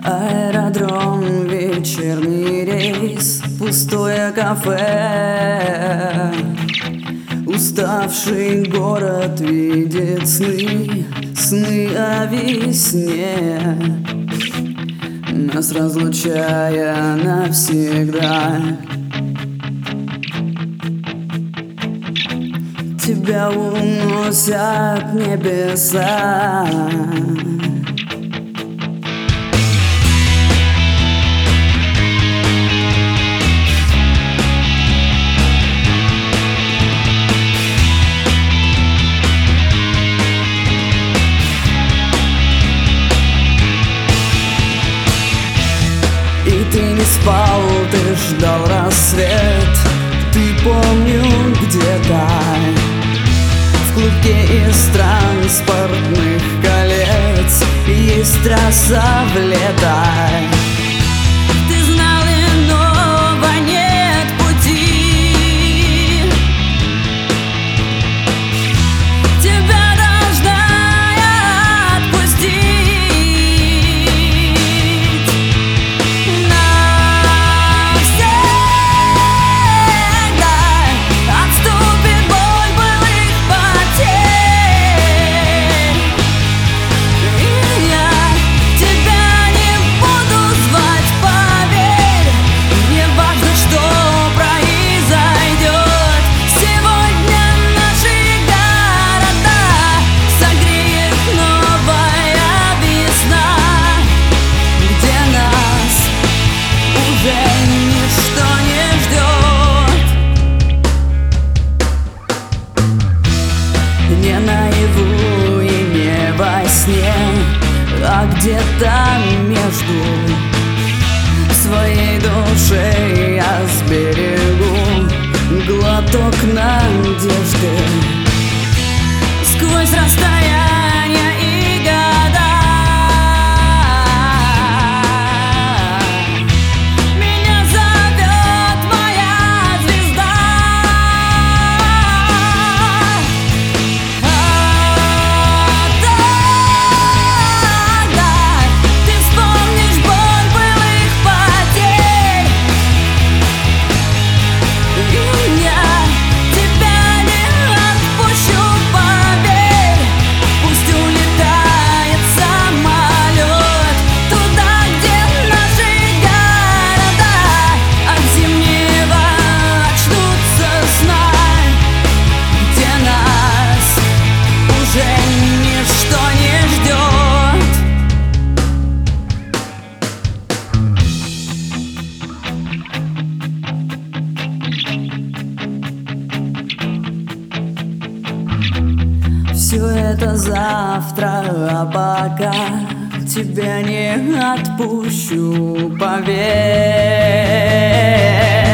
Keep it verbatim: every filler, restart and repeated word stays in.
Аэродром, вечерний рейс, пустое кафе. Уставший город видит сны, сны о весне, нас разлучая навсегда. Тебя уносят небеса. И ты не спал, ты ждал рассвет. Ты, помню, где-то в клубке из транспортных колец есть трасса в лето. Ты знал, иного нет пути. Тебя должна я отпустить. Не наяву и не во сне, а где-то между. Своей душей я сберегу глоток надежды. Сквозь расстояния и года меня зовет моя звезда. Все это завтра, а пока тебя не отпущу, поверь.